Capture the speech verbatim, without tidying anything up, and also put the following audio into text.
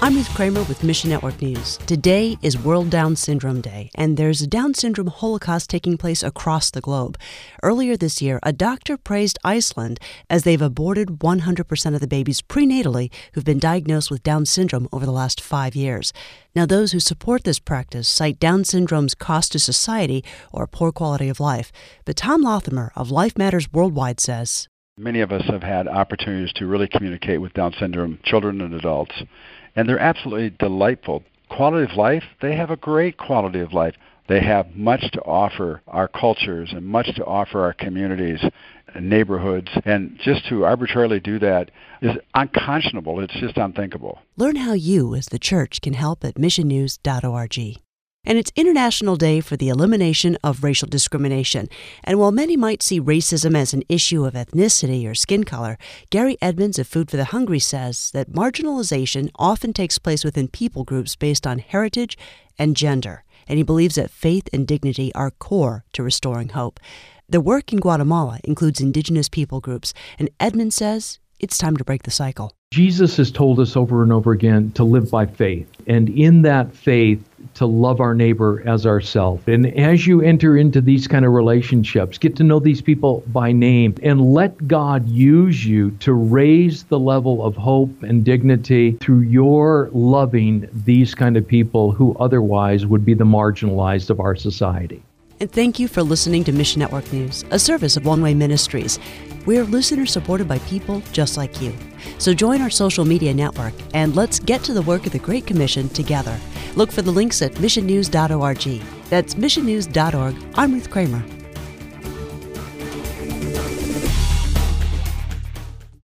I'm Ruth Kramer with Mission Network News. Today is World Down Syndrome Day, and there's a Down syndrome holocaust taking place across the globe. Earlier this year, a doctor praised Iceland as they've aborted one hundred percent of the babies prenatally who've been diagnosed with Down syndrome over the last five years. Now, those who support this practice cite Down syndrome's cost to society or poor quality of life. But Tom Lothamer of Life Matters Worldwide says, many of us have had opportunities to really communicate with Down syndrome children and adults, and they're absolutely delightful. Quality of life, they have a great quality of life. They have much to offer our cultures and much to offer our communities and neighborhoods, and just to arbitrarily do that is unconscionable. It's just unthinkable. Learn how you, as the church, can help at mission news dot org. And it's International Day for the Elimination of Racial Discrimination. And while many might see racism as an issue of ethnicity or skin color, Gary Edmonds of Food for the Hungry says that marginalization often takes place within people groups based on heritage and gender. And he believes that faith and dignity are core to restoring hope. The work in Guatemala includes indigenous people groups, and Edmonds says it's time to break the cycle. Jesus has told us over and over again to live by faith, and in that faith, to love our neighbor as ourselves. And as you enter into these kind of relationships, get to know these people by name and let God use you to raise the level of hope and dignity through your loving these kind of people who otherwise would be the marginalized of our society. And thank you for listening to Mission Network News, a service of One Way Ministries. We're listeners supported by people just like you. So join our social media network and let's get to the work of the Great Commission together. Look for the links at mission news dot org. That's mission news dot org. I'm Ruth Kramer.